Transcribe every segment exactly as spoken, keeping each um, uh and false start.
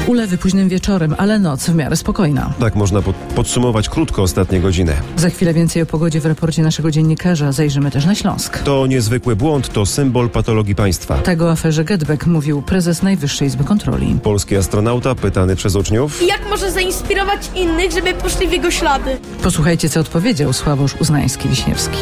Ulewy późnym wieczorem, ale noc w miarę spokojna. Tak można pod- podsumować krótko ostatnie godziny. Za chwilę więcej o pogodzie w raporcie naszego dziennikarza. Zajrzymy też na Śląsk. To niezwykły błąd, to symbol patologii państwa. Tak o aferze GetBack mówił prezes Najwyższej Izby Kontroli. Polski astronauta pytany przez uczniów. I jak może zainspirować innych, żeby poszli w jego ślady? Posłuchajcie, co odpowiedział Sławosz Uznański-Wiśniewski.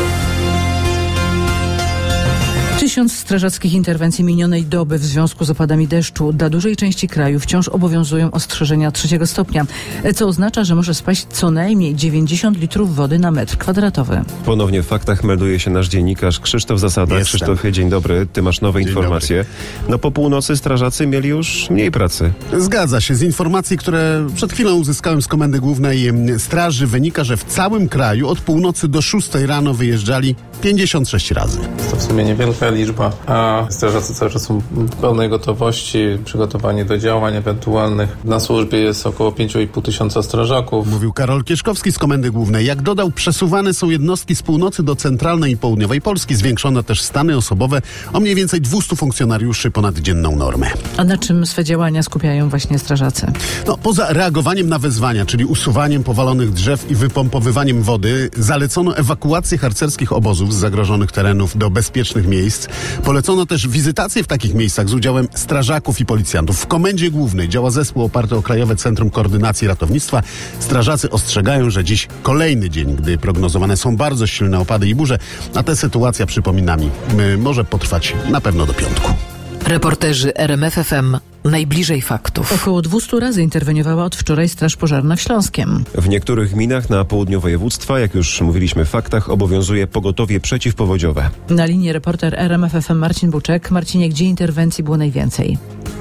Tysiąc strażackich interwencji minionej doby w związku z opadami deszczu. Dla dużej części kraju wciąż obowiązują ostrzeżenia trzeciego stopnia, co oznacza, że może spaść co najmniej dziewięćdziesiąt litrów wody na metr kwadratowy. Ponownie w faktach melduje się nasz dziennikarz Krzysztof Zasada. Jestem. Krzysztofie, dzień dobry. Ty masz nowe Dzień informacje. No po północy strażacy mieli już mniej pracy. Zgadza się. Z informacji, które przed chwilą uzyskałem z Komendy Głównej em, Straży, wynika, że w całym kraju od północy do szóstej rano wyjeżdżali pięćdziesiąt sześć razy. To w sumie niewielka liczba, a strażacy cały czas są w pełnej gotowości, przygotowani do działań ewentualnych. Na służbie jest około pięć i pół tysiąca strażaków. Mówił Karol Kieszkowski z Komendy Głównej. Jak dodał, przesuwane są jednostki z północy do centralnej i południowej Polski. Zwiększono też stany osobowe o mniej więcej dwieście funkcjonariuszy ponad dzienną normę. A na czym swe działania skupiają właśnie strażacy? No, poza reagowaniem na wezwania, czyli usuwaniem powalonych drzew i wypompowywaniem wody, zalecono ewakuację harcerskich obozów z zagrożonych terenów do bezpiecznych miejsc. Polecono też wizytacje w takich miejscach z udziałem strażaków i policjantów. W Komendzie Głównej działa zespół oparty o Krajowe Centrum Koordynacji Ratownictwa. Strażacy ostrzegają, że dziś kolejny dzień, gdy prognozowane są bardzo silne opady i burze, a ta sytuacja, przypominam, może potrwać na pewno do piątku. Reporterzy R M F F M najbliżej faktów. Około dwieście razy interweniowała od wczoraj Straż Pożarna w Śląskiem. W niektórych gminach na południu województwa, jak już mówiliśmy w faktach, obowiązuje pogotowie przeciwpowodziowe. Na linii reporter R M F F M Marcin Buczek. Marcinie, gdzie interwencji było najwięcej?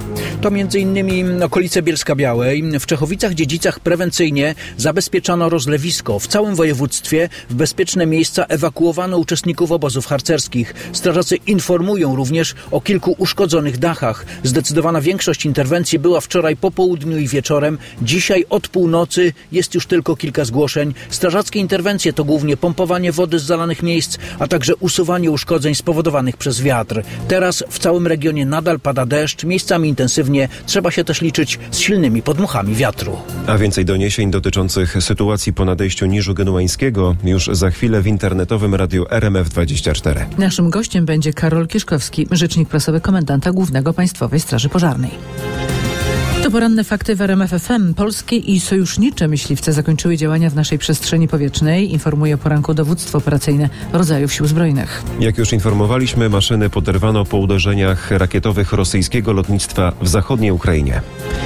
To między innymi okolice Bielska-Białej. W Czechowicach-Dziedzicach prewencyjnie zabezpieczano rozlewisko. W całym województwie w bezpieczne miejsca ewakuowano uczestników obozów harcerskich. Strażacy informują również o kilku uszkodzonych dachach. Zdecydowana większość interwencji była wczoraj po południu i wieczorem. Dzisiaj od północy jest już tylko kilka zgłoszeń. Strażackie interwencje to głównie pompowanie wody z zalanych miejsc, a także usuwanie uszkodzeń spowodowanych przez wiatr. Teraz w całym regionie nadal pada deszcz, miejscami intensywnie. Trzeba się też liczyć z silnymi podmuchami wiatru. A więcej doniesień dotyczących sytuacji po nadejściu Niżu Genueńskiego już za chwilę w internetowym radiu R M F dwadzieścia cztery. Naszym gościem będzie Karol Kieszkowski, rzecznik prasowy komendanta głównego Państwowej Straży Pożarnej. To poranne fakty w R M F F M. Polskie i sojusznicze myśliwce zakończyły działania w naszej przestrzeni powietrznej, informuje o poranku dowództwo operacyjne rodzajów sił zbrojnych. Jak już informowaliśmy, maszyny poderwano po uderzeniach rakietowych rosyjskiego lotnictwa w zachodniej Ukrainie.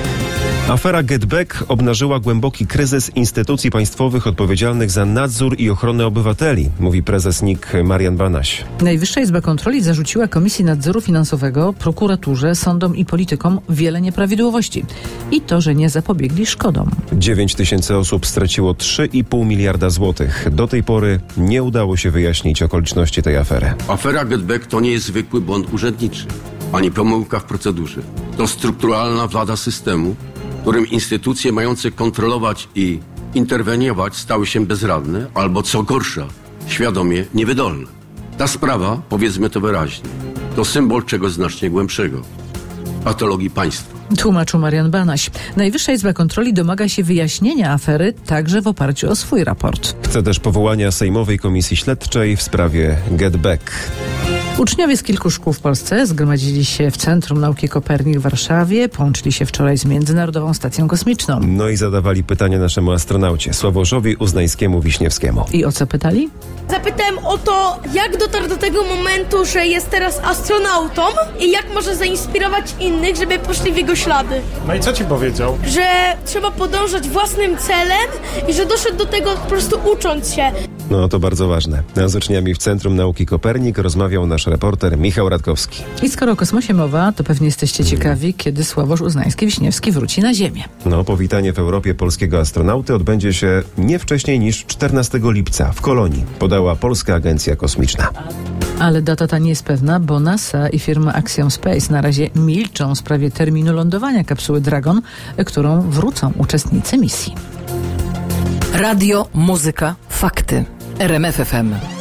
Afera GetBack obnażyła głęboki kryzys instytucji państwowych odpowiedzialnych za nadzór i ochronę obywateli, mówi prezes N I K Marian Banaś. Najwyższa Izba Kontroli zarzuciła Komisji Nadzoru Finansowego, prokuraturze, sądom i politykom wiele nieprawidłowości. I to, że nie zapobiegli szkodom. dziewięć tysięcy osób straciło trzy i pół miliarda złotych. Do tej pory nie udało się wyjaśnić okoliczności tej afery. Afera GetBack to nie jest zwykły błąd urzędniczy, ani pomyłka w procedurze. To strukturalna wada systemu, w którym instytucje mające kontrolować i interweniować stały się bezradne, albo co gorsza, świadomie niewydolne. Ta sprawa, powiedzmy to wyraźnie, to symbol czegoś znacznie głębszego. Patologii państwa. Tłumaczył Marian Banaś. Najwyższa Izba Kontroli domaga się wyjaśnienia afery także w oparciu o swój raport. Chce też powołania Sejmowej Komisji Śledczej w sprawie GetBack. Uczniowie z kilku szkół w Polsce zgromadzili się w Centrum Nauki Kopernik w Warszawie, połączyli się wczoraj z Międzynarodową Stacją Kosmiczną. No i zadawali pytania naszemu astronaucie, Sławoszowi Uznańskiemu-Wiśniewskiemu. I o co pytali? Zapytałem o to, jak dotarł do tego momentu, że jest teraz astronautą i jak może zainspirować innych, żeby poszli w jego ślady. No i co ci powiedział? Że trzeba podążać własnym celem i że doszedł do tego po prostu ucząc się. No to bardzo ważne. A z uczniami w Centrum Nauki Kopernik rozmawiał nasz reporter Michał Radkowski. I skoro o kosmosie mowa, to pewnie jesteście ciekawi, kiedy Sławosz Uznański-Wiśniewski wróci na Ziemię. No, powitanie w Europie polskiego astronauty odbędzie się nie wcześniej niż czternastego lipca w Kolonii, podała Polska Agencja Kosmiczna. Ale data ta nie jest pewna, bo NASA i firma Axiom Space na razie milczą w sprawie terminu lądowania kapsuły Dragon, którą wrócą uczestnicy misji. Radio, muzyka, fakty. R M F F M.